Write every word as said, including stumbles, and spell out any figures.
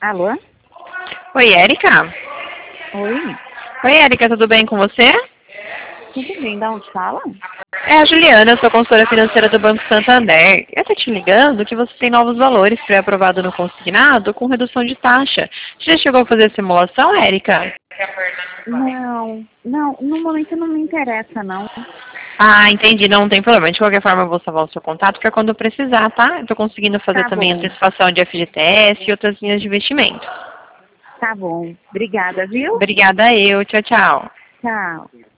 Alô? Oi, Érica? Oi? Oi, Érica, tudo bem com você? Tudo bem? Da onde fala? É a Juliana, eu sou consultora financeira do Banco Santander. Eu tô te ligando que você tem novos valores pré-aprovado no consignado com redução de taxa. Você já chegou a fazer a simulação, Érica? Não, não, no momento não me interessa, não. Ah, entendi, não tem problema. De qualquer forma, eu vou salvar o seu contato, que é quando eu precisar, tá? Eu tô conseguindo fazer Tá também bom, antecipação de F G T S e outras linhas de investimento. tá bom. Obrigada, viu? Obrigada eu, tchau, tchau. Tchau.